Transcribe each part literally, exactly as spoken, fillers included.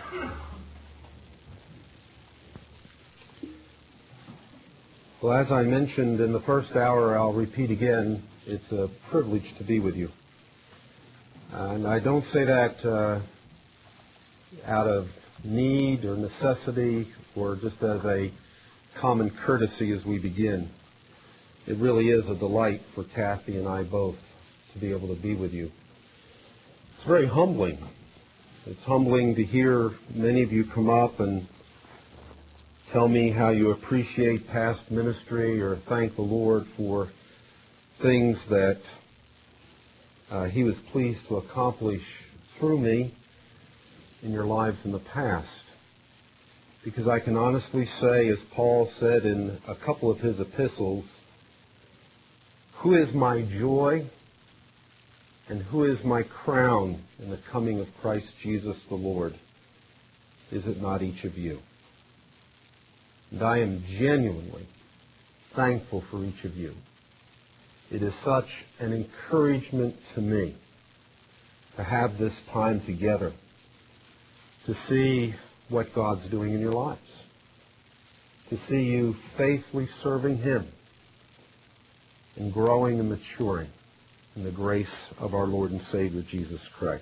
Well, as I mentioned in the first hour, I'll repeat again, it's a privilege to be with you. And I don't say that uh, out of need or necessity or just as a common courtesy as we begin. It really is a delight for Kathy and I both to be able to be with you. It's very humbling. It's humbling to hear many of you come up and tell me how you appreciate past ministry or thank the Lord for things that uh, He was pleased to accomplish through me in your lives in the past. Because I can honestly say, as Paul said in a couple of his epistles, who is my joy and who is my crown in the coming of Christ Jesus the Lord? Is it not each of you? And I am genuinely thankful for each of you. It is such an encouragement to me to have this time together, to see what God's doing in your lives, to see you faithfully serving Him and growing and maturing in the grace of our Lord and Savior Jesus Christ.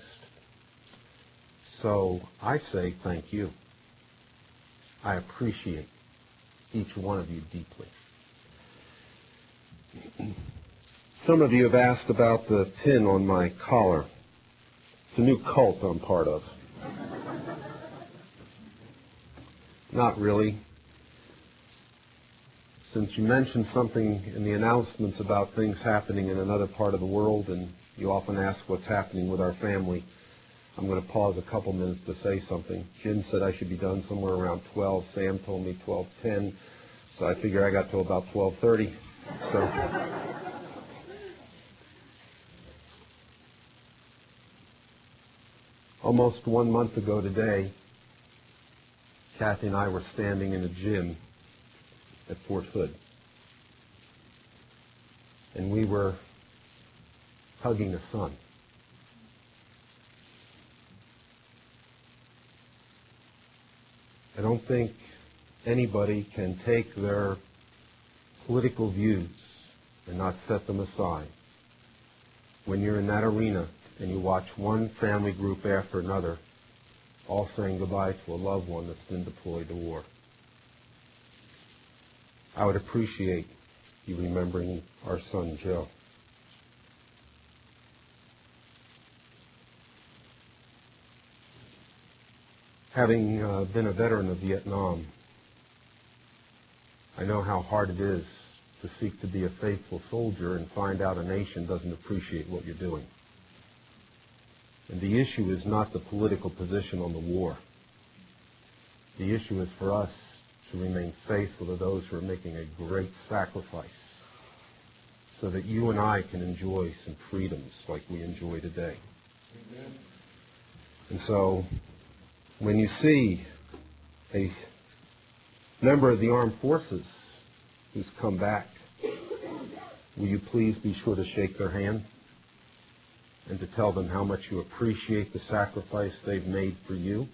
So I say thank you. I appreciate each one of you deeply. Some of you have asked about the pin on my collar. It's a new cult I'm part of. Not really. Since you mentioned something in the announcements about things happening in another part of the world, and you often ask what's happening with our family, I'm going to pause a couple minutes to say something. Jim said I should be done somewhere around twelve. Sam told me twelve ten. So I figure I got till about twelve thirty. So almost one month ago today, Kathy and I were standing in a gym at Fort Hood. And we were hugging a son. I don't think anybody can take their political views and not set them aside when you're in that arena and you watch one family group after another all saying goodbye to a loved one that's been deployed to war. I would appreciate you remembering our son Joe. Having uh, been a veteran of Vietnam, I know how hard it is to seek to be a faithful soldier and find out a nation doesn't appreciate what you're doing. And the issue is not the political position on the war. The issue is for us to remain faithful to those who are making a great sacrifice so that you and I can enjoy some freedoms like we enjoy today. Amen. And so when you see a member of the armed forces who's come back, will you please be sure to shake their hand and to tell them how much you appreciate the sacrifice they've made for you?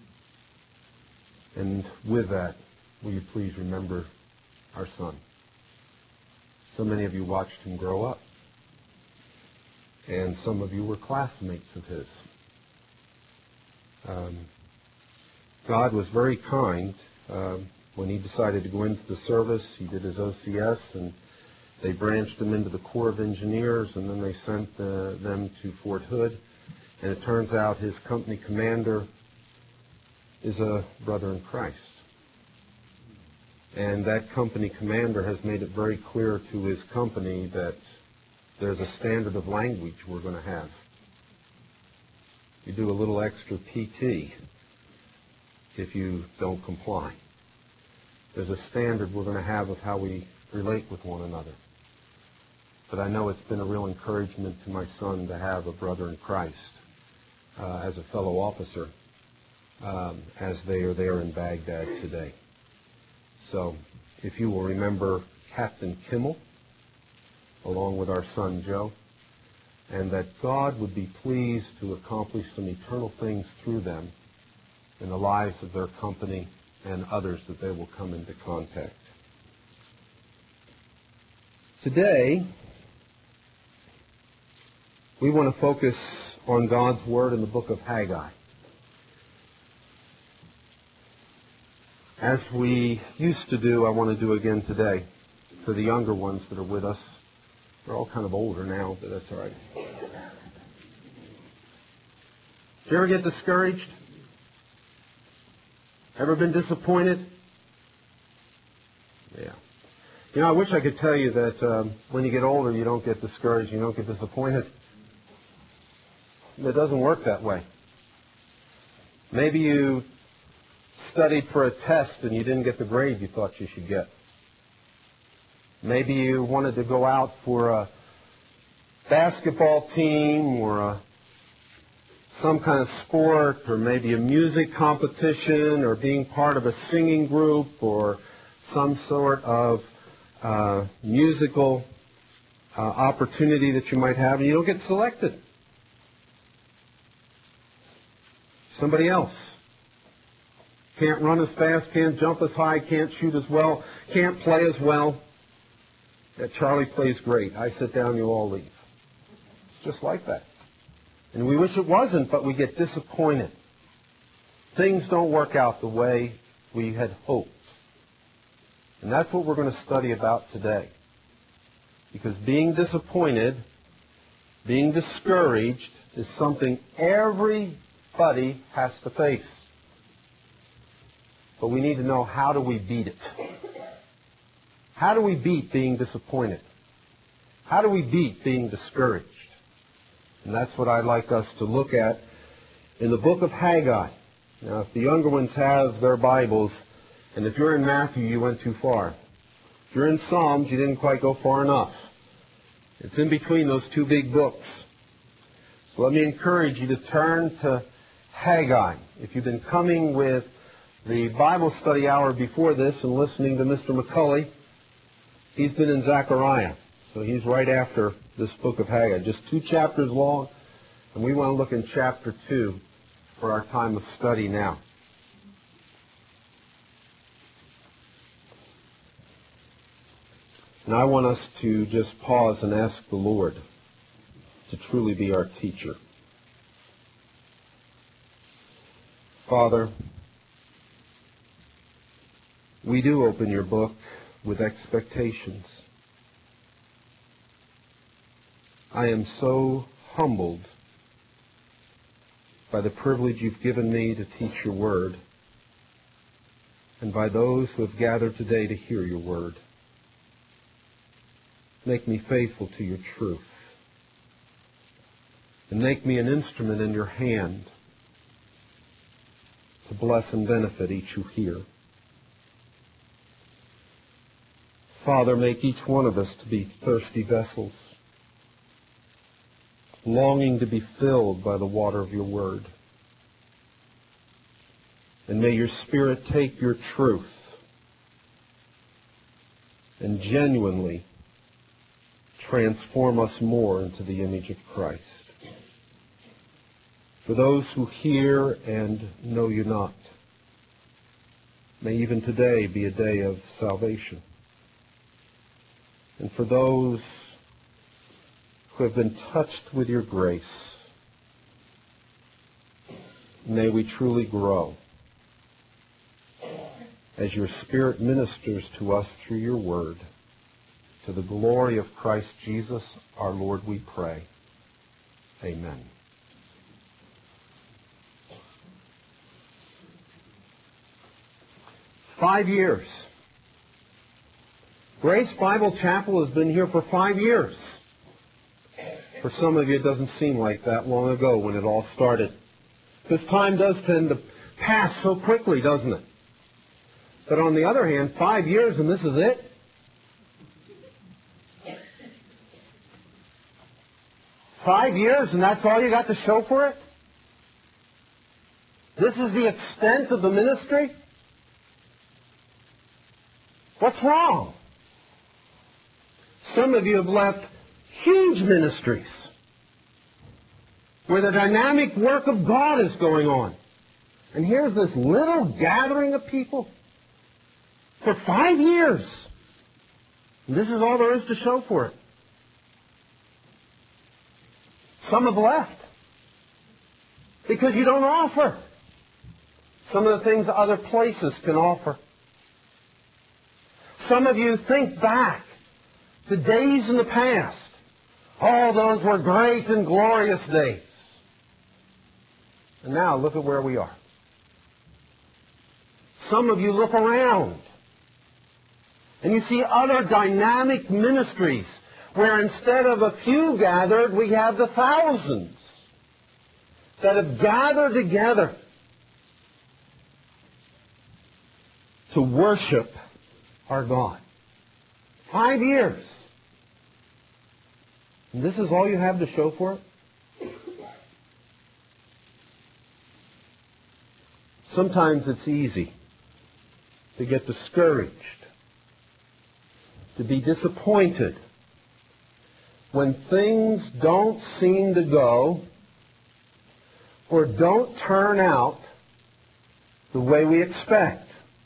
And with that, will you please remember our son? So many of you watched him grow up, and some of you were classmates of his. Um, God was very kind. Um, when he decided to go into the service, he did his O C S, and they branched him into the Corps of Engineers, and then they sent uh, them to Fort Hood. And it turns out his company commander is a brother in Christ. And that company commander has made it very clear to his company that there's a standard of language we're going to have. You do a little extra P T if you don't comply. There's a standard we're going to have of how we relate with one another. But I know it's been a real encouragement to my son to have a brother in Christ uh, as a fellow officer um, as they are there in Baghdad today. So if you will remember Captain Kimmel along with our son Joe, and that God would be pleased to accomplish some eternal things through them in the lives of their company and others that they will come into contact. Today, we want to focus on God's Word in the book of Haggai. As we used to do, I want to do again today for the younger ones that are with us. They're all kind of older now, but that's all right. Did you ever get discouraged? Ever been disappointed? Yeah. You know, I wish I could tell you that um, when you get older, you don't get discouraged, you don't get disappointed. It doesn't work that way. Maybe you studied for a test and you didn't get the grade you thought you should get. Maybe you wanted to go out for a basketball team or a, some kind of sport, or maybe a music competition, or being part of a singing group, or some sort of uh, musical uh, opportunity that you might have, and you don't get selected. Somebody else can't run as fast, can't jump as high, can't shoot as well, can't play as well. That Charlie plays great. I sit down, you all leave. It's just like that. And we wish it wasn't, but we get disappointed. Things don't work out the way we had hoped. And that's what we're going to study about today. Because being disappointed, being discouraged, is something everybody has to face. But we need to know, how do we beat it? How do we beat being disappointed? How do we beat being discouraged? And that's what I'd like us to look at in the book of Haggai. Now, if the younger ones have their Bibles, and if you're in Matthew, you went too far. If you're in Psalms, you didn't quite go far enough. It's in between those two big books. So let me encourage you to turn to Haggai. If you've been coming with the Bible study hour before this and listening to Mister McCulley, he's been in Zechariah. So he's right after this book of Haggai. Just two chapters long, and we want to look in chapter two for our time of study now. And I want us to just pause and ask the Lord to truly be our teacher. Father, we do open your book with expectations. I am so humbled by the privilege you've given me to teach your word, and by those who have gathered today to hear your word. Make me faithful to your truth, and make me an instrument in your hand to bless and benefit each who hear. Father, make each one of us to be thirsty vessels, longing to be filled by the water of your word. And may your Spirit take your truth and genuinely transform us more into the image of Christ. For those who hear and know you not, may even today be a day of salvation. And for those who have been touched with your grace, may we truly grow as your Spirit ministers to us through your word. To the glory of Christ Jesus, our Lord, we pray. Amen. Five years. Grace Bible Chapel has been here for five years. For some of you, it doesn't seem like that long ago when it all started. This time does tend to pass so quickly, doesn't it? But on the other hand, five years and this is it? Five years and that's all you got to show for it? This is the extent of the ministry? What's wrong? Some of you have left huge ministries where the dynamic work of God is going on. And here's this little gathering of people for five years. And this is all there is to show for it. Some have left because you don't offer some of the things other places can offer. Some of you think back to days in the past. Oh, those were great and glorious days. And now look at where we are. Some of you look around and you see other dynamic ministries where instead of a few gathered, we have the thousands that have gathered together to worship our God. Five years. And this is all you have to show for it? Sometimes it's easy to get discouraged, to be disappointed when things don't seem to go or don't turn out the way we expect.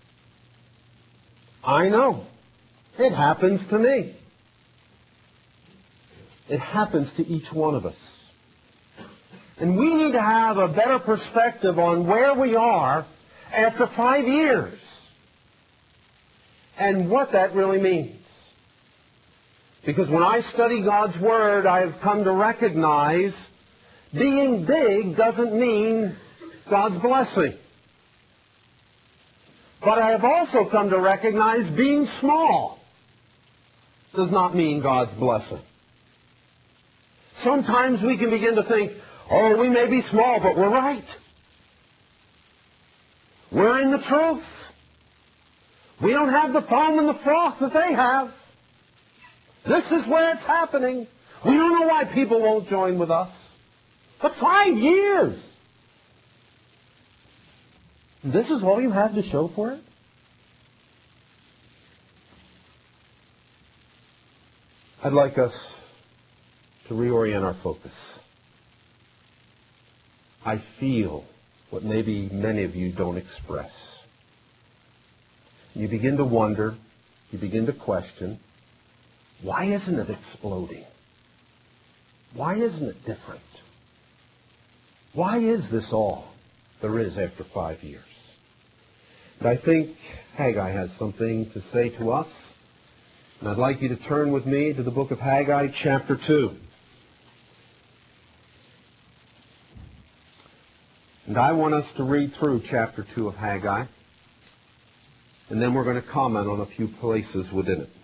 I know. It happens to me. It happens to each one of us. And we need to have a better perspective on where we are after five years and what that really means. Because when I study God's Word, I have come to recognize being big doesn't mean God's blessing. But I have also come to recognize being small does not mean God's blessing. Sometimes we can begin to think, oh, we may be small, but we're right. We're in the truth. We don't have the foam and the froth that they have. This is where it's happening. We don't know why people won't join with us. But five years. This is all you have to show for it? I'd like us to reorient our focus. I feel what maybe many of you don't express. You begin to wonder, you begin to question, why isn't it exploding? Why isn't it different? Why is this all there is after five years? And I think Haggai has something to say to us. And I'd like you to turn with me to the book of Haggai, chapter two. And I want us to read through chapter two of Haggai. And then we're going to comment on a few places within it.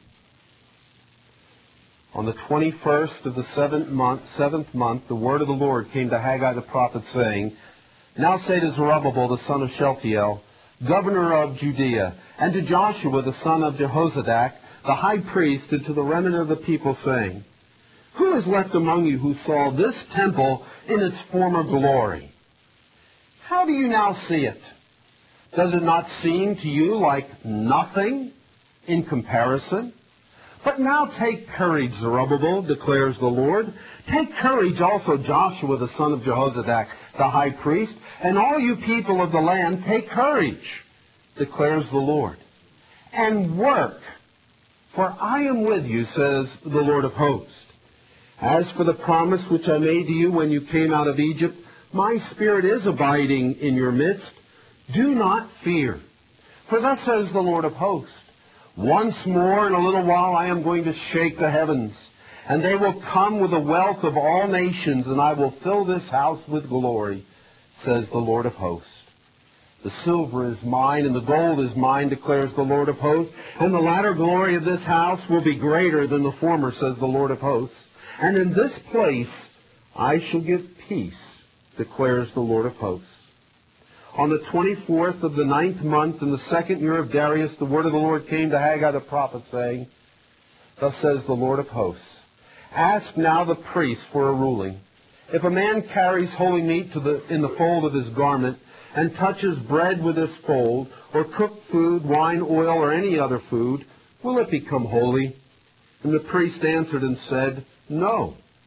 On the twenty-first of the seventh month, seventh month, the word of the Lord came to Haggai the prophet, saying, Now say to Zerubbabel the son of Shealtiel, governor of Judea, and to Joshua the son of Jehozadak, the high priest, and to the remnant of the people, saying, Who is left among you who saw this temple in its former glory? How do you now see it? Does it not seem to you like nothing in comparison? But now take courage, Zerubbabel, declares the Lord. Take courage also, Joshua the son of Jehozadak, the high priest, and all you people of the land, take courage, declares the Lord, and work, for I am with you, says the Lord of hosts. As for the promise which I made to you when you came out of Egypt, my spirit is abiding in your midst. Do not fear. For thus says the Lord of hosts, once more in a little while I am going to shake the heavens, and they will come with the wealth of all nations, and I will fill this house with glory, says the Lord of hosts. The silver is mine, and the gold is mine, declares the Lord of hosts, and the latter glory of this house will be greater than the former, says the Lord of hosts. And in this place I shall give peace, declares the Lord of hosts. On the twenty-fourth of the ninth month, in the second year of Darius, the word of the Lord came to Haggai the prophet, saying, Thus says the Lord of hosts, Ask now the priests for a ruling. If a man carries holy meat to the, in the fold of his garment, and touches bread with this fold, or cooked food, wine, oil, or any other food, will it become holy? And the priest answered and said, No.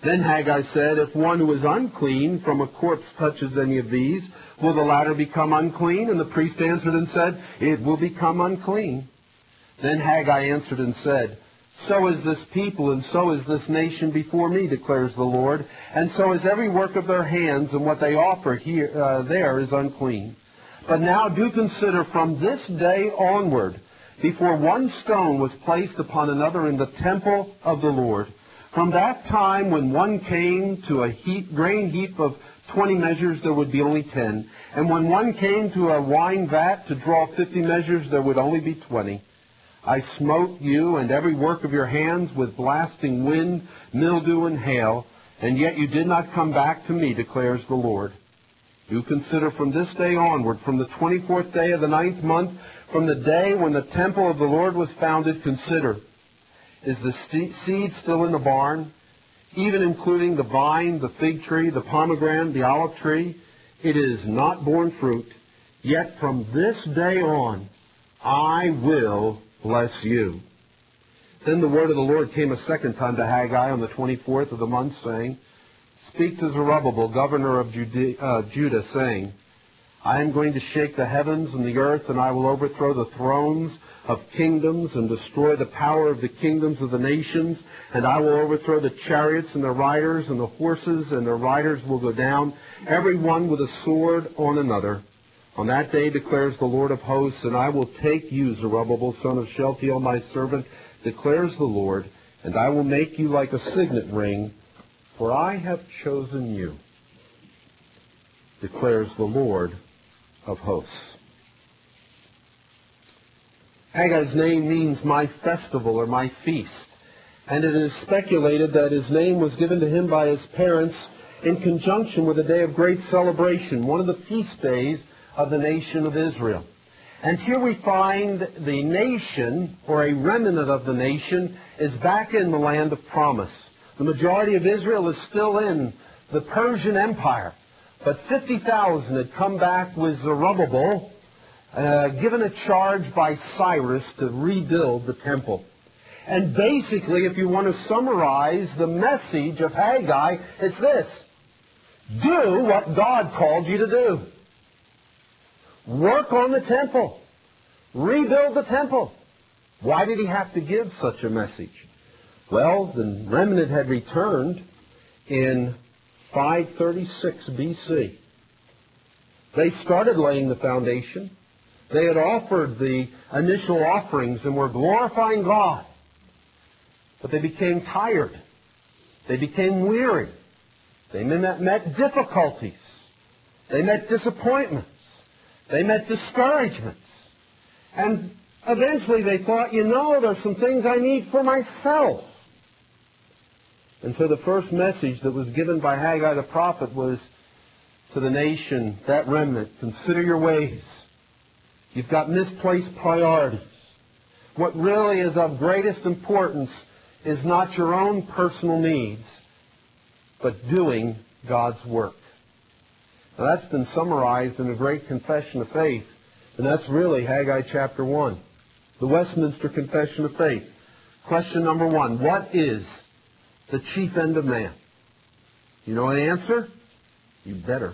Then Haggai said, if one who is unclean from a corpse touches any of these, will the latter become unclean? And the priest answered and said, it will become unclean. Then Haggai answered and said, so is this people, and so is this nation before me, declares the Lord, and so is every work of their hands, and what they offer here, uh, there is unclean. But now do consider from this day onward, before one stone was placed upon another in the temple of the Lord. From that time when one came to a heap, grain heap of twenty measures, there would be only ten. And when one came to a wine vat to draw fifty measures, there would only be twenty. I smote you and every work of your hands with blasting wind, mildew, and hail, and yet you did not come back to me, declares the Lord. Do consider from this day onward, from the twenty-fourth day of the ninth month, from the day when the temple of the Lord was founded, consider, is the seed still in the barn, even including the vine, the fig tree, the pomegranate, the olive tree? It is not borne fruit. Yet from this day on, I will bless you. Then the word of the Lord came a second time to Haggai on the twenty-fourth of the month, saying, speak to Zerubbabel, governor of Judah, uh, Judah, saying, I am going to shake the heavens and the earth, and I will overthrow the thrones of kingdoms and destroy the power of the kingdoms of the nations, and I will overthrow the chariots and their riders, and the horses and their riders will go down, every one with a sword on another. On that day, declares the Lord of hosts, and I will take you, Zerubbabel, son of Shealtiel, my servant, declares the Lord, and I will make you like a signet ring, for I have chosen you, declares the Lord of hosts. Haggai's name means my festival or my feast, and it is speculated that his name was given to him by his parents in conjunction with a day of great celebration, one of the feast days of the nation of Israel. And here we find the nation, or a remnant of the nation, is back in the land of promise. The majority of Israel is still in the Persian Empire, but fifty thousand had come back with Zerubbabel, uh, given a charge by Cyrus to rebuild the temple. And basically, if you want to summarize the message of Haggai, it's this: do what God called you to do. Work on the temple. Rebuild the temple. Why did he have to give such a message? Well, the remnant had returned in five thirty-six B C. They started laying the foundation. They had offered the initial offerings and were glorifying God. But they became tired. They became weary. They met, met difficulties. They met disappointments. They met discouragements. And eventually they thought, you know, there's some things I need for myself. And so the first message that was given by Haggai the prophet was to the nation, that remnant, consider your ways. You've got misplaced priorities. What really is of greatest importance is not your own personal needs, but doing God's work. Now that's been summarized in a great confession of faith, and that's really Haggai chapter one, the Westminster Confession of Faith. Question number one, what is the chief end of man? You know the answer? You better.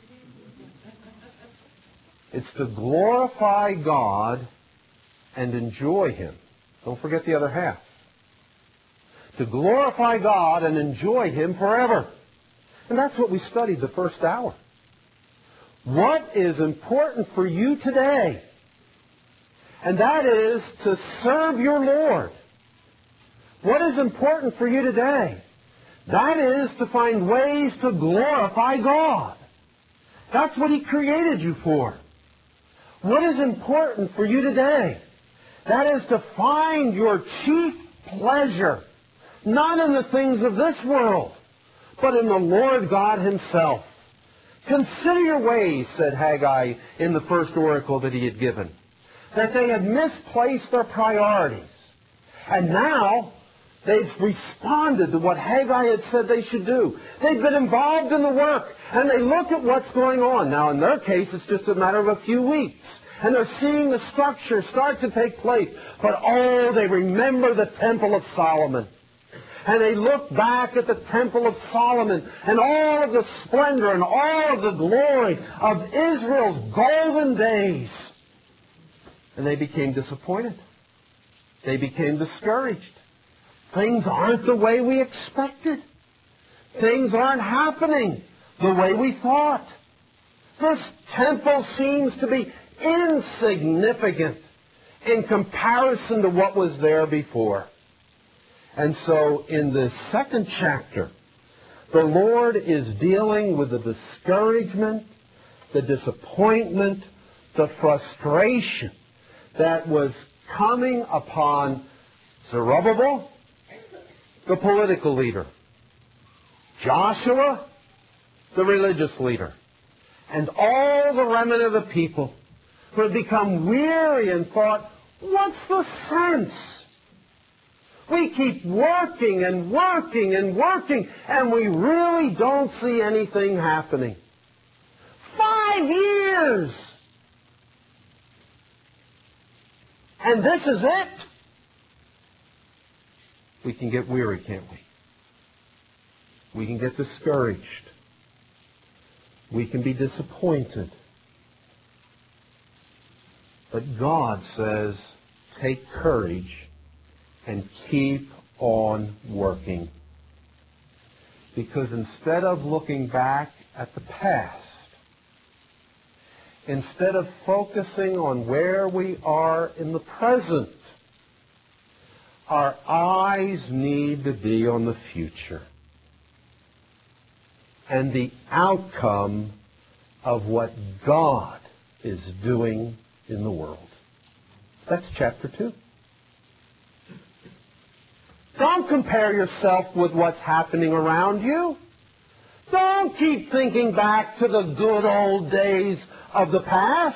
It's to glorify God and enjoy Him. Don't forget the other half. To glorify God and enjoy Him forever. And that's what we studied the first hour. What is important for you today? And that is to serve your Lord. What is important for you today? That is to find ways to glorify God. That's what He created you for. What is important for you today? That is to find your chief pleasure, not in the things of this world, but in the Lord God Himself. Consider your ways, said Haggai in the first oracle that he had given, that they had misplaced their priorities. And now they've responded to what Haggai had said they should do. They've been involved in the work, and they look at what's going on. Now, in their case, it's just a matter of a few weeks. And they're seeing the structure start to take place. But, oh, they remember the Temple of Solomon. and they looked back at the Temple of Solomon and all of the splendor and all of the glory of Israel's golden days. And they became disappointed. They became discouraged. Things aren't the way we expected. Things aren't happening the way we thought. This temple seems to be insignificant in comparison to what was there before. And so in this second chapter, the Lord is dealing with the discouragement, the disappointment, the frustration that was coming upon Zerubbabel, the political leader, Joshua, the religious leader, and all the remnant of the people who had become weary and thought, what's the sense? We keep working and working and working, and we really don't see anything happening. Five years! And this is it? We can get weary, can't we? We can get discouraged. We can be disappointed. But God says, take courage and keep on working. Because instead of looking back at the past, instead of focusing on where we are in the present, our eyes need to be on the future and the outcome of what God is doing in the world. That's chapter two. Don't compare yourself with what's happening around you. Don't keep thinking back to the good old days of the past.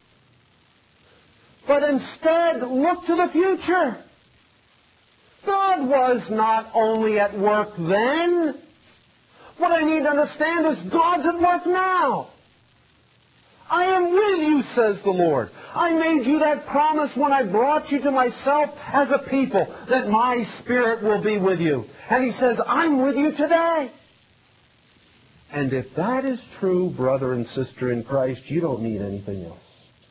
But instead, look to the future. God was not only at work then. What I need to understand is God's at work now. I am with you, says the Lord. I made you that promise when I brought you to myself as a people, that my Spirit will be with you. And He says, I'm with you today. And if that is true, brother and sister in Christ, you don't need anything else.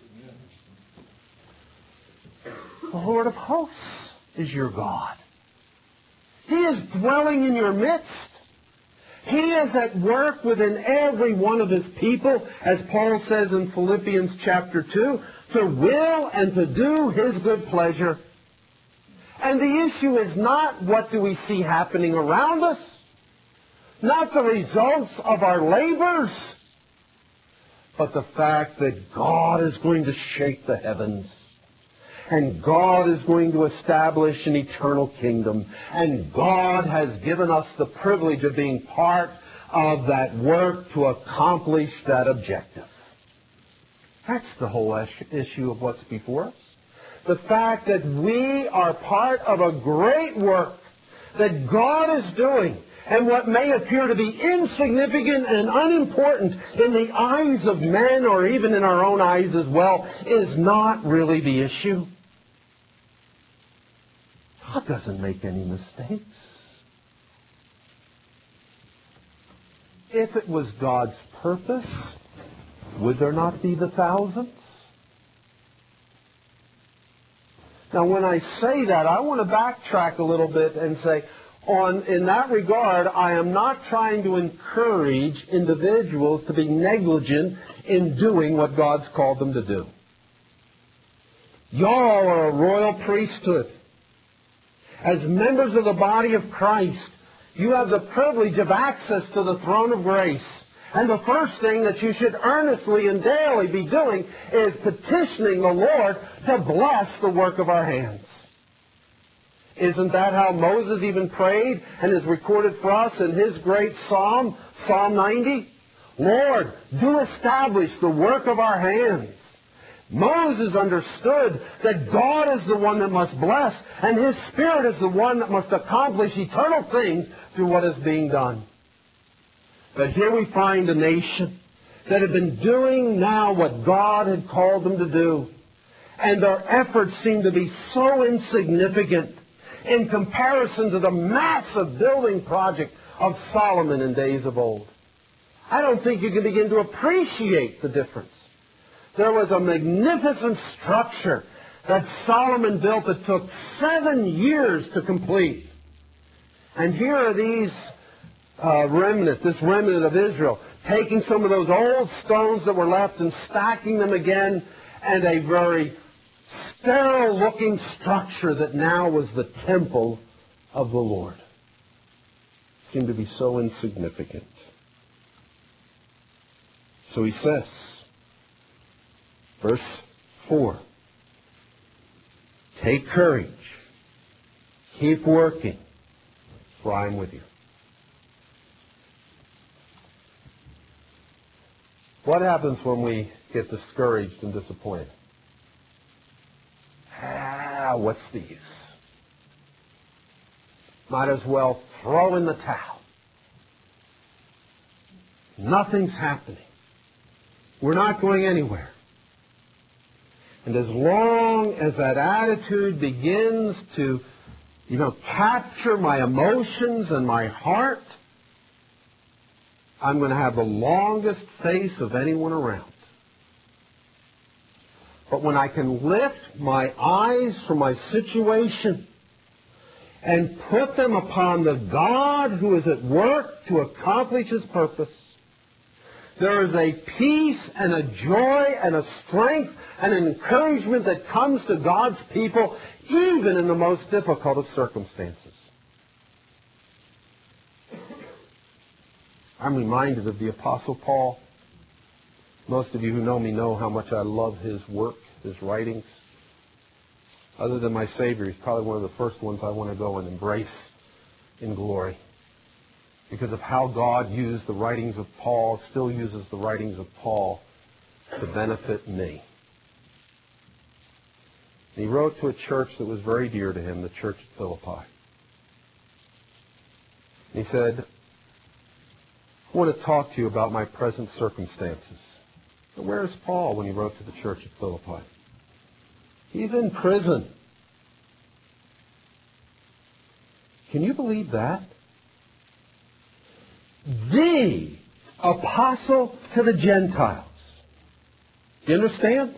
The Lord of hosts is your God. He is dwelling in your midst. He is at work within every one of His people, as Paul says in Philippians chapter two, to will and to do His good pleasure. And the issue is not what do we see happening around us, not the results of our labors, but the fact that God is going to shake the heavens. And God is going to establish an eternal kingdom. And God has given us the privilege of being part of that work to accomplish that objective. That's the whole issue of what's before us. The fact that we are part of a great work that God is doing. And what may appear to be insignificant and unimportant in the eyes of men, or even in our own eyes as well, is not really the issue. God doesn't make any mistakes. If it was God's purpose, would there not be the thousands? Now, when I say that, I want to backtrack a little bit and say, on, in that regard, I am not trying to encourage individuals to be negligent in doing what God's called them to do. Y'all are a royal priesthood. As members of the body of Christ, you have the privilege of access to the throne of grace. And the first thing that you should earnestly and daily be doing is petitioning the Lord to bless the work of our hands. Isn't that how Moses even prayed and is recorded for us in his great psalm, Psalm ninety? Lord, do establish the work of our hands. Moses understood that God is the one that must bless, and His Spirit is the one that must accomplish eternal things through what is being done. But here we find a nation that had been doing now what God had called them to do. And their efforts seem to be so insignificant. in comparison to the massive building project of Solomon in days of old. I don't think you can begin to appreciate the difference. There was a magnificent structure that Solomon built that took seven years to complete. And here are these uh, remnants, this remnant of Israel, taking some of those old stones that were left and stacking them again, and a very sterile-looking structure that now was the temple of the Lord. Seemed to be so insignificant. So he says, verse four, take courage, keep working, for I am with you. What happens when we get discouraged and disappointed? Ah, what's the use? Might as well throw in the towel. Nothing's happening. We're not going anywhere. And as long as that attitude begins to, you know, capture my emotions and my heart, I'm going to have the longest face of anyone around. But when I can lift my eyes from my situation and put them upon the God who is at work to accomplish His purpose, there is a peace and a joy and a strength and an encouragement that comes to God's people even in the most difficult of circumstances. I'm reminded of the Apostle Paul. Most of you who know me know how much I love his work, his writings. Other than my Savior, he's probably one of the first ones I want to go and embrace in glory, because of how God used the writings of Paul, still uses the writings of Paul to benefit me. He wrote to a church that was very dear to him, the church at Philippi. He said, I want to talk to you about my present circumstances. But where's Paul when he wrote to the church at Philippi? He's in prison. Can you believe that? The apostle to the Gentiles. Do you understand?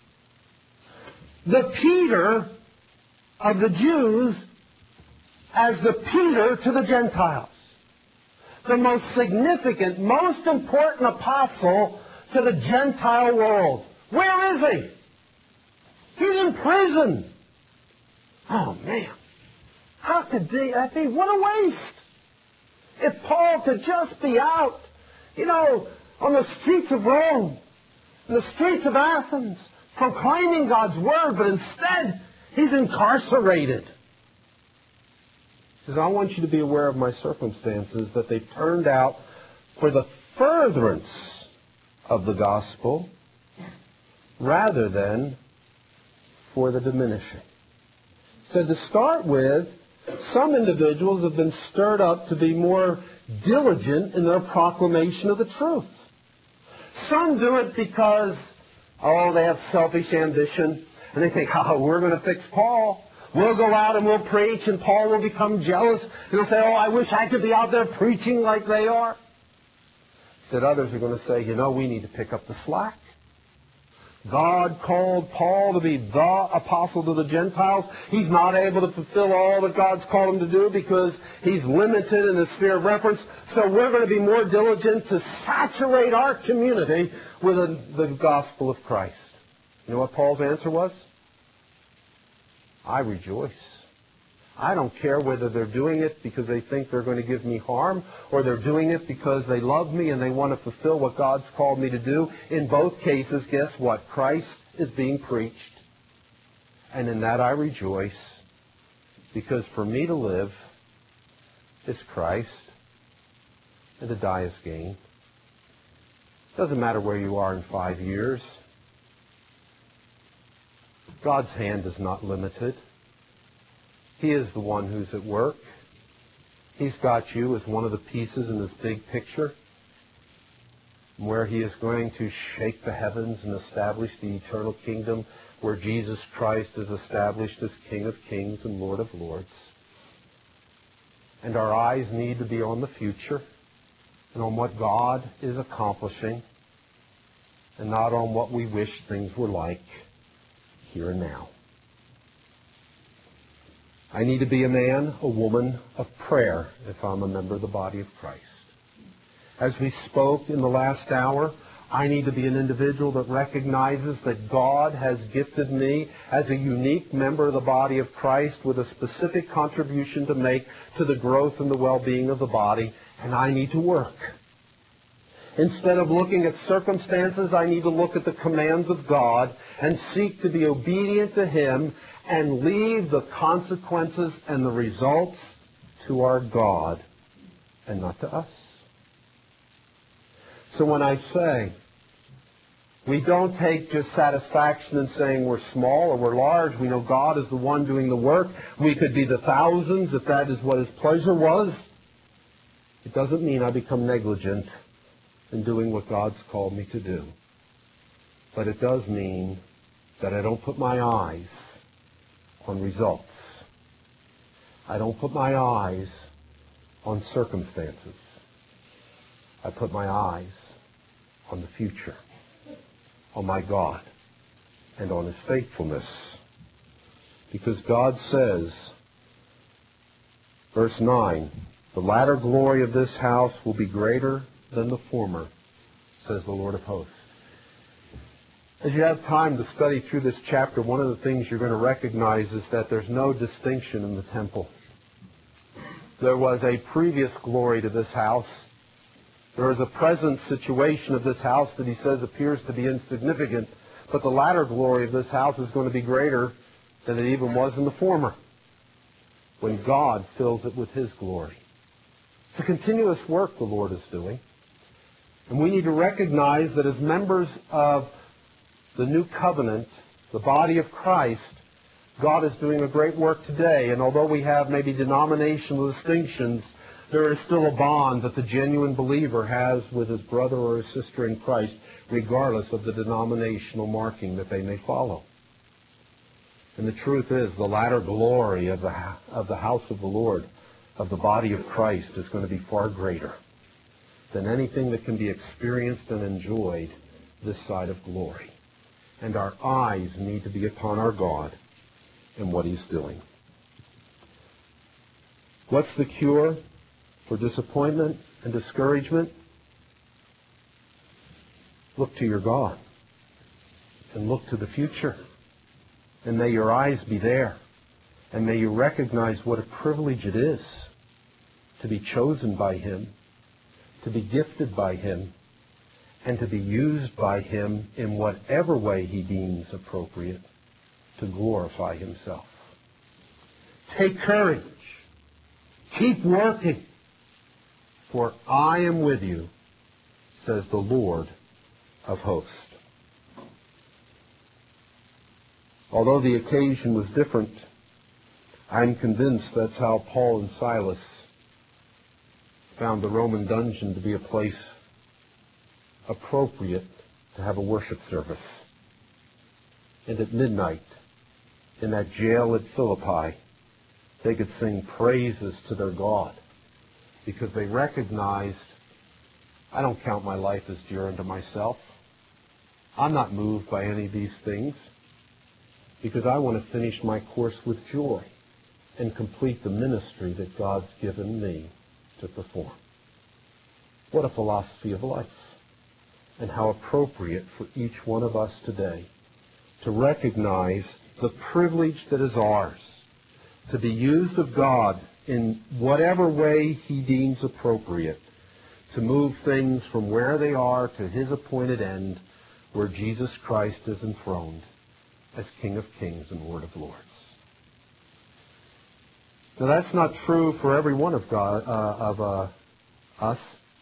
The Peter of the Jews as the Peter to the Gentiles. The most significant, most important apostle to the Gentile world. Where is he? He's in prison. Oh, man. How could that be? What a waste. If Paul could just be out, you know, on the streets of Rome, in the streets of Athens, proclaiming God's Word, but instead he's incarcerated. He says, I want you to be aware of my circumstances, that they turned out for the furtherance of the gospel rather than for the diminishing. So to start with, some individuals have been stirred up to be more diligent in their proclamation of the truth. Some do it because, oh, they have selfish ambition, and they think, oh, we're going to fix Paul. We'll go out and we'll preach, and Paul will become jealous, and he'll say, oh, I wish I could be out there preaching like they are. That others are going to say, you know, we need to pick up the slack. God called Paul to be the apostle to the Gentiles. He's not able to fulfill all that God's called him to do because he's limited in his sphere of reference. So we're going to be more diligent to saturate our community with the, the gospel of Christ. You know what Paul's answer was? I rejoice. I don't care whether they're doing it because they think they're going to give me harm or they're doing it because they love me and they want to fulfill what God's called me to do. In both cases, guess what? Christ is being preached. And in that I rejoice, because for me to live is Christ and to die is gain. It doesn't matter where you are in five years. God's hand is not limited. He is the one who's at work. He's got you as one of the pieces in this big picture where He is going to shake the heavens and establish the eternal kingdom where Jesus Christ is established as King of kings and Lord of lords. And our eyes need to be on the future and on what God is accomplishing and not on what we wish things were like here and now. I need to be a man, a woman of prayer if I'm a member of the body of Christ. As we spoke in the last hour, I need to be an individual that recognizes that God has gifted me as a unique member of the body of Christ with a specific contribution to make to the growth and the well-being of the body, and I need to work. Instead of looking at circumstances, I need to look at the commands of God and seek to be obedient to Him and leave the consequences and the results to our God and not to us. So when I say we don't take just satisfaction in saying we're small or we're large, we know God is the one doing the work. We could be the thousands if that is what His pleasure was. It doesn't mean I become negligent in doing what God's called me to do. But it does mean that I don't put my eyes on results. I don't put my eyes on circumstances. I put my eyes on the future, on my God, and on His faithfulness. Because God says, verse nine, the latter glory of this house will be greater than the former, says the Lord of hosts. As you have time to study through this chapter, one of the things you're going to recognize is that there's no distinction in the temple. There was a previous glory to this house. There is a present situation of this house that he says appears to be insignificant, but the latter glory of this house is going to be greater than it even was in the former, when God fills it with His glory. It's a continuous work the Lord is doing. And we need to recognize that as members of the new covenant, the body of Christ, God is doing a great work today. And although we have maybe denominational distinctions, there is still a bond that the genuine believer has with his brother or his sister in Christ, regardless of the denominational marking that they may follow. And the truth is, the latter glory of the, of the house of the Lord, of the body of Christ, is going to be far greater than anything that can be experienced and enjoyed this side of glory. And our eyes need to be upon our God and what He's doing. What's the cure for disappointment and discouragement? Look to your God and look to the future. And may your eyes be there. And may you recognize what a privilege it is to be chosen by Him, to be gifted by Him, and to be used by Him in whatever way He deems appropriate to glorify Himself. Take courage. Keep working. For I am with you, says the Lord of hosts. Although the occasion was different, I'm convinced that's how Paul and Silas found the Roman dungeon to be a place appropriate to have a worship service. And at midnight, in that jail at Philippi, they could sing praises to their God because they recognized, I don't count my life as dear unto myself. I'm not moved by any of these things because I want to finish my course with joy and complete the ministry that God's given me to perform. What a philosophy of life, and how appropriate for each one of us today to recognize the privilege that is ours to be used of God in whatever way He deems appropriate to move things from where they are to His appointed end, where Jesus Christ is enthroned as King of Kings and Lord of Lords. Now that's not true for every one of God uh, of uh, us.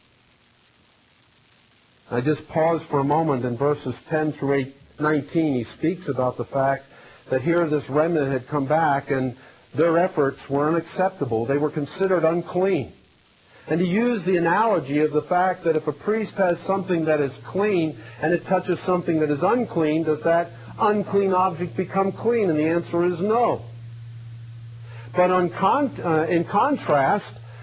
I just pause for a moment in verses ten through nineteen. He speaks about the fact that here this remnant had come back and their efforts were unacceptable. They were considered unclean. And he used the analogy of the fact that if a priest has something that is clean and it touches something that is unclean, does that unclean object become clean? And the answer is no. But on con- uh, in contrast,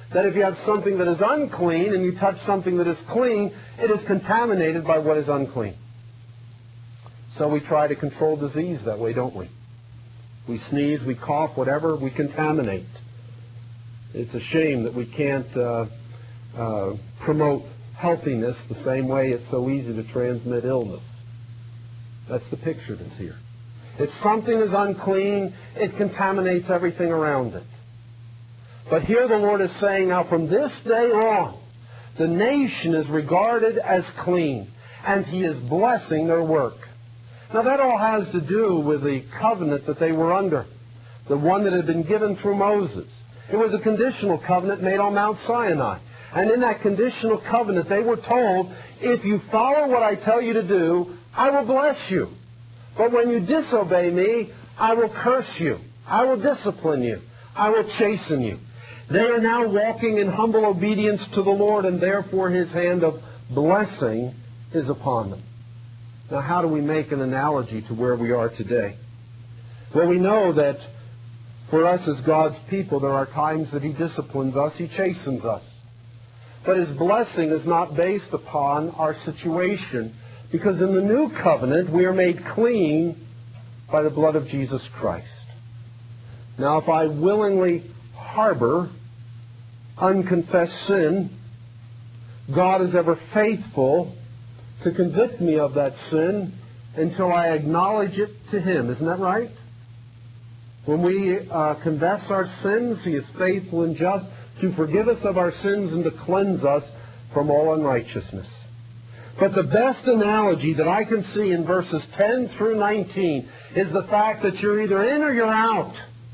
that if you have something that is unclean and you touch something that is clean, it is contaminated by what is unclean. So we try to control disease that way, don't we? We sneeze, we cough, whatever, we contaminate. It's a shame that we can't uh, uh, promote healthiness the same way it's so easy to transmit illness. That's the picture that's here. If something is unclean, it contaminates everything around it. But here the Lord is saying, now from this day on, the nation is regarded as clean, and He is blessing their work. Now that all has to do with the covenant that they were under, the one that had been given through Moses. It was a conditional covenant made on Mount Sinai. And in that conditional covenant, they were told, if you follow what I tell you to do, I will bless you. But when you disobey me, I will curse you. I will discipline you. I will chasten you. They are now walking in humble obedience to the Lord, and therefore His hand of blessing is upon them. Now, how do we make an analogy to where we are today? Well, we know that for us as God's people, there are times that He disciplines us, He chastens us. But His blessing is not based upon our situation, because in the new covenant, we are made clean by the blood of Jesus Christ. Now, if I willingly harbor unconfessed sin, God is ever faithful to convict me of that sin until I acknowledge it to Him. Isn't that right? When we uh, confess our sins, He is faithful and just to forgive us of our sins and to cleanse us from all unrighteousness. But the best analogy that I can see in verses ten through nineteen is the fact that you're either in or you're out.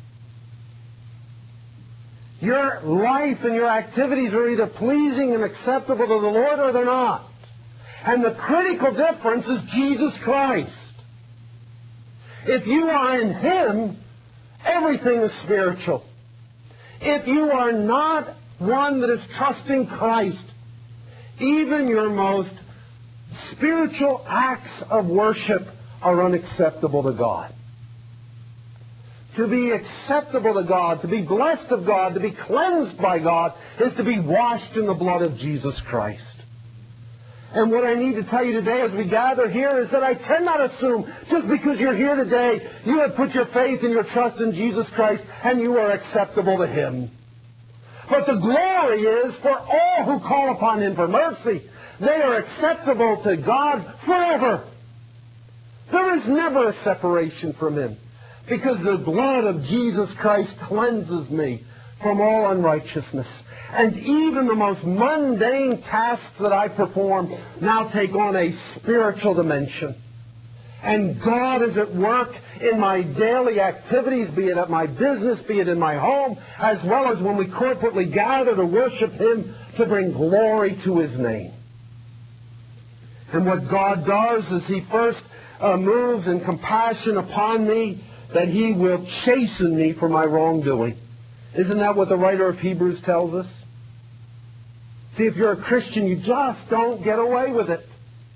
Your life and your activities are either pleasing and acceptable to the Lord or they're not. And the critical difference is Jesus Christ. If you are in Him, everything is spiritual. If you are not one that is trusting Christ, even your most spiritual acts of worship are unacceptable to God. To be acceptable to God, to be blessed of God, to be cleansed by God, is to be washed in the blood of Jesus Christ. And what I need to tell you today as we gather here is that I cannot assume just because you're here today, you have put your faith and your trust in Jesus Christ and you are acceptable to Him. But the glory is for all who call upon Him for mercy. They are acceptable to God forever. There is never a separation from Him, because the blood of Jesus Christ cleanses me from all unrighteousness. And even the most mundane tasks that I perform now take on a spiritual dimension. And God is at work in my daily activities, be it at my business, be it in my home, as well as when we corporately gather to worship Him to bring glory to His name. And what God does is He first uh, moves in compassion upon me, that He will chasten me for my wrongdoing. Isn't that what the writer of Hebrews tells us? See, if you're a Christian, you just don't get away with it.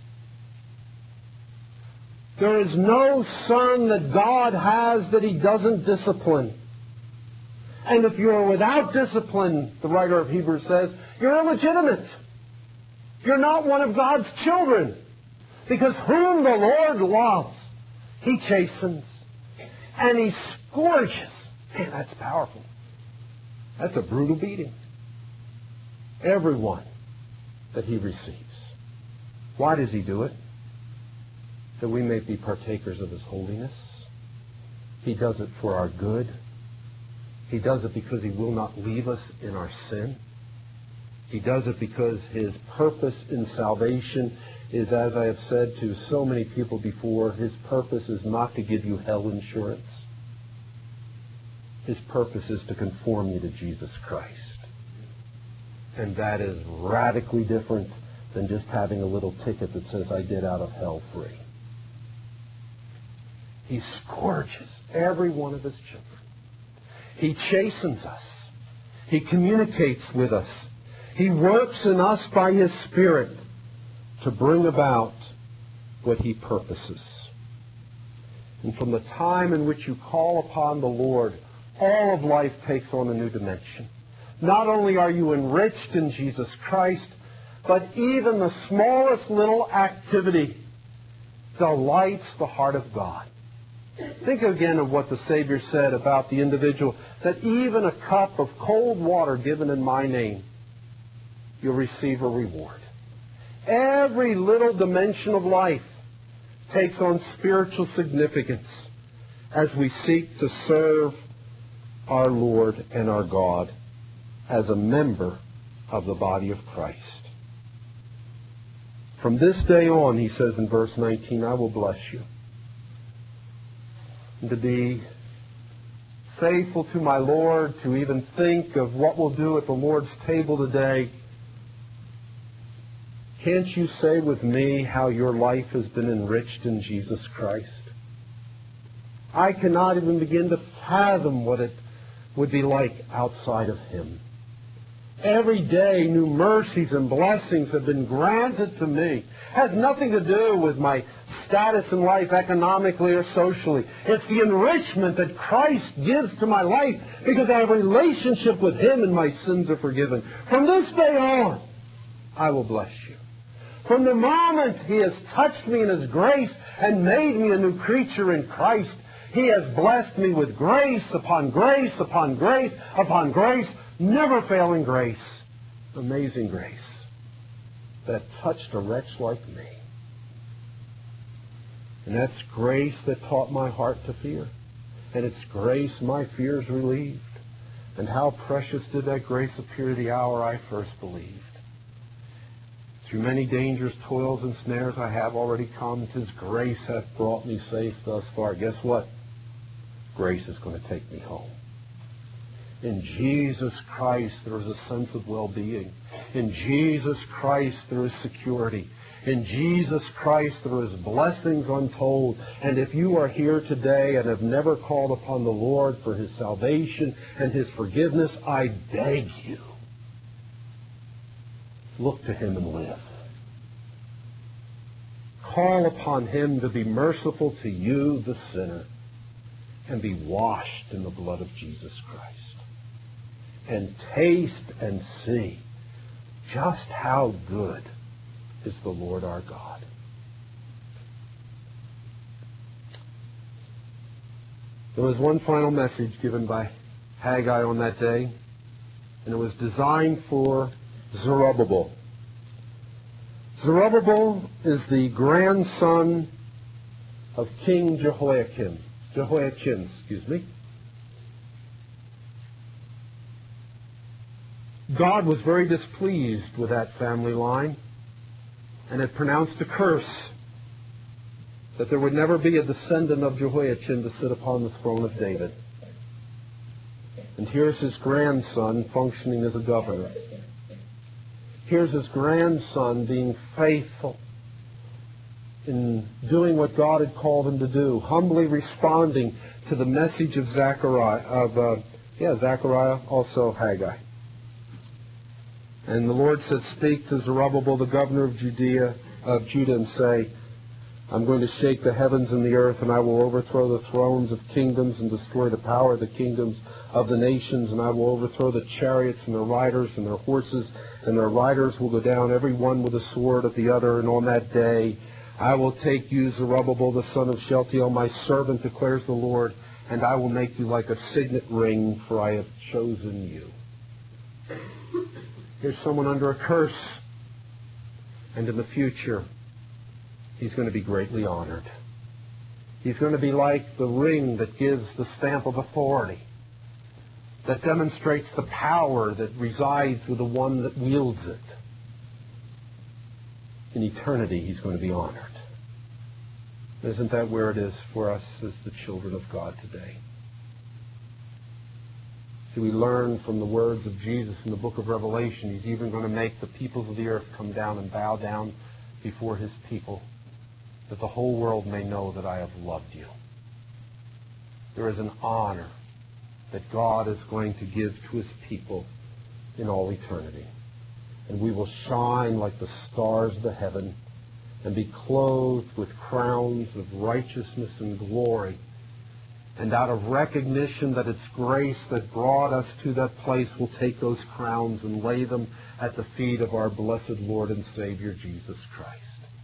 There is no son that God has that He doesn't discipline. And if you're without discipline, the writer of Hebrews says, you're illegitimate. You're not one of God's children. Because whom the Lord loves, He chastens. And He scourges. Man, that's powerful. That's a brutal beating. Everyone that He receives. Why does He do it? That we may be partakers of His holiness. He does it for our good. He does it because He will not leave us in our sin. He does it because His purpose in salvation is, as I have said to so many people before, His purpose is not to give you hell insurance. His purpose is to conform you to Jesus Christ. And that is radically different than just having a little ticket that says, I get out of hell free. He scourges every one of His children. He chastens us. He communicates with us. He works in us by His Spirit to bring about what He purposes. And from the time in which you call upon the Lord, all of life takes on a new dimension. Not only are you enriched in Jesus Christ, but even the smallest little activity delights the heart of God. Think again of what the Savior said about the individual, that even a cup of cold water given in my name, you'll receive a reward. Every little dimension of life takes on spiritual significance as we seek to serve our Lord and our God as a member of the body of Christ. From this day on, he says in verse nineteen, I will bless you. And to be faithful to my Lord, to even think of what we'll do at the Lord's table today, can't you say with me how your life has been enriched in Jesus Christ? I cannot even begin to fathom what it would be like outside of Him. Every day, new mercies and blessings have been granted to me. It has nothing to do with my status in life economically or socially. It's the enrichment that Christ gives to my life because I have a relationship with Him and my sins are forgiven. From this day on, I will bless you. From the moment He has touched me in His grace and made me a new creature in Christ, He has blessed me with grace upon grace upon grace upon grace, never failing grace, amazing grace that touched a wretch like me. And that's grace that taught my heart to fear. And it's grace my fears relieved. And how precious did that grace appear the hour I first believed. Through many dangers, toils, and snares I have already come. 'Tis grace hath brought me safe thus far. Guess what? Grace is going to take me home. In Jesus Christ there is a sense of well-being. In Jesus Christ there is security. In Jesus Christ there is blessings untold. And if you are here today and have never called upon the Lord for His salvation and His forgiveness, I beg you, look to Him and live. Call upon Him to be merciful to you, the sinner, and be washed in the blood of Jesus Christ. And taste and see just how good is the Lord our God. There was one final message given by Haggai on that day, and it was designed for Zerubbabel. Zerubbabel is the grandson of King Jehoiakim. Jehoiakim, excuse me. God was very displeased with that family line and had pronounced a curse that there would never be a descendant of Jehoiachin to sit upon the throne of David. And here's his grandson functioning as a governor. Here's his grandson being faithful in doing what God had called him to do, humbly responding to the message of Zechariah, of uh, yeah, Zechariah, also Haggai. And the Lord said, speak to Zerubbabel, the governor of Judea, of Judah, and say, I'm going to shake the heavens and the earth, and I will overthrow the thrones of kingdoms and destroy the power of the kingdoms of the nations, and I will overthrow the chariots and their riders and their horses, and their riders will go down, every one with a sword of the other, and on that day I will take you, Zerubbabel, the son of Shealtiel, my servant, declares the Lord, and I will make you like a signet ring, for I have chosen you. Here's someone under a curse, and in the future, he's going to be greatly honored. He's going to be like the ring that gives the stamp of authority, that demonstrates the power that resides with the one that wields it. In eternity, he's going to be honored. Isn't that where it is for us as the children of God today? See, we learn from the words of Jesus in the book of Revelation, He's even going to make the peoples of the earth come down and bow down before His people, that the whole world may know that I have loved you. There is an honor that God is going to give to His people in all eternity. And we will shine like the stars of the heaven and be clothed with crowns of righteousness and glory And out of recognition that it's grace that brought us to that place, we'll take those crowns and lay them at the feet of our blessed Lord and Savior, Jesus Christ.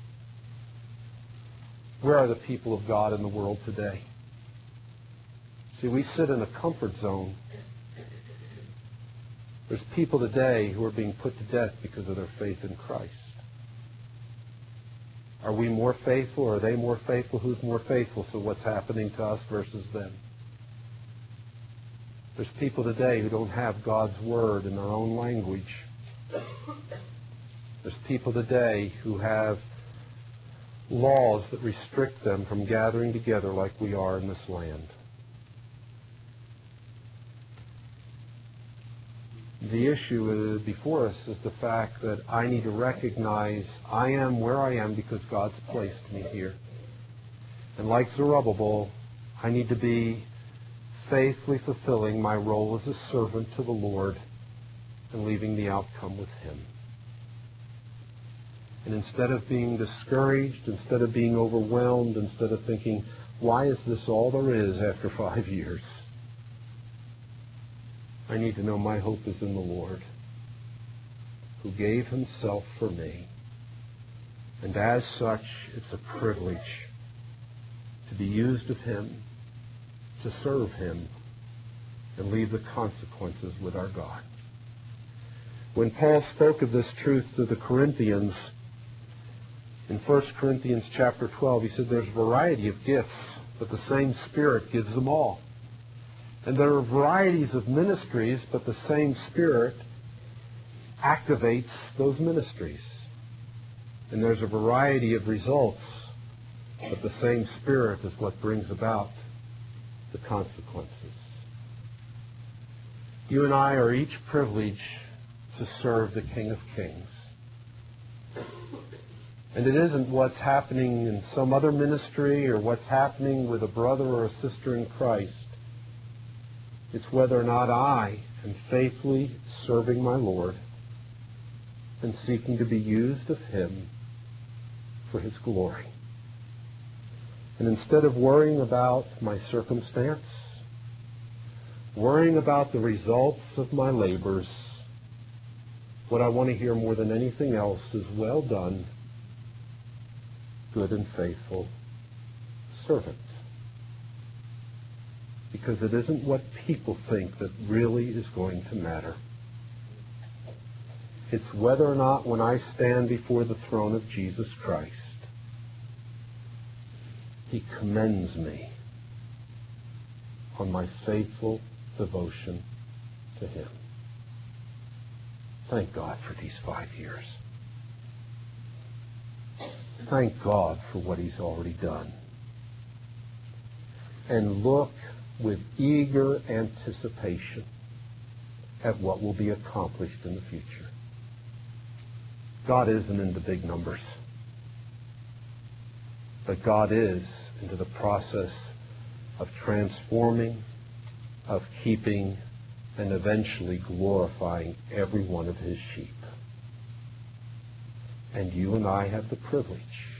Where are the people of God in the world today? See, we sit in a comfort zone. There's people today who are being put to death because of their faith in Christ. Are we more faithful? Are they more faithful? Who's more faithful? So what's happening to us versus them? There's people today who don't have God's Word in their own language. There's people today who have laws that restrict them from gathering together like we are in this land. The issue before us is the fact that I need to recognize I am where I am because God's placed me here. And like Zerubbabel, I need to be faithfully fulfilling my role as a servant to the Lord and leaving the outcome with Him. And instead of being discouraged, instead of being overwhelmed, instead of thinking, why is this all there is after five years? I need to know my hope is in the Lord, who gave Himself for me. And as such, it's a privilege to be used of Him, to serve Him, and leave the consequences with our God. When Paul spoke of this truth to the Corinthians, in First Corinthians chapter twelve, he said there's a variety of gifts, but the same Spirit gives them all. And there are varieties of ministries, but the same Spirit activates those ministries. And there's a variety of results, but the same Spirit is what brings about the consequences. You and I are each privileged to serve the King of Kings. And it isn't what's happening in some other ministry or what's happening with a brother or a sister in Christ. It's whether or not I am faithfully serving my Lord and seeking to be used of Him for His glory. And instead of worrying about my circumstance, worrying about the results of my labors, what I want to hear more than anything else is, well done, good and faithful servant. Because it isn't what people think that really is going to matter. It's whether or not when I stand before the throne of Jesus Christ, He commends me on my faithful devotion to Him. Thank God for these five years. Thank God for what He's already done. And look with eager anticipation at what will be accomplished in the future. God isn't into big numbers, but God is into the process of transforming, of keeping, and eventually glorifying every one of His sheep. And you and I have the privilege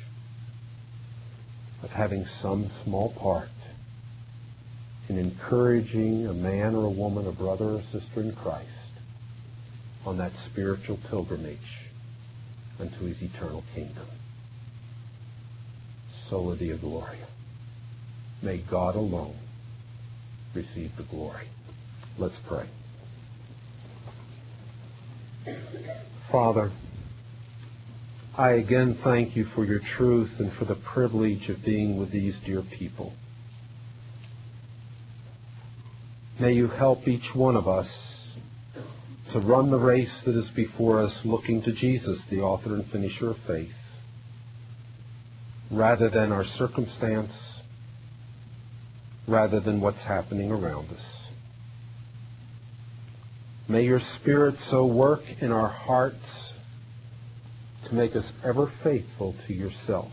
of having some small part in encouraging a man or a woman, a brother or sister in Christ, on that spiritual pilgrimage unto His eternal kingdom. Sola Deo Gloria. May God alone receive the glory. Let's pray. Father, I again thank You for Your truth and for the privilege of being with these dear people. May You help each one of us to run the race that is before us, looking to Jesus, the author and finisher of faith, rather than our circumstance, rather than what's happening around us. May Your Spirit so work in our hearts to make us ever faithful to Yourself.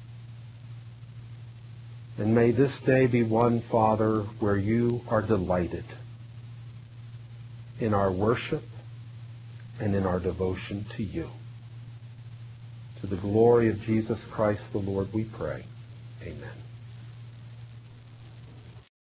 And may this day be one, Father, where You are delighted in our worship and in our devotion to You. To the glory of Jesus Christ the Lord we pray. Amen.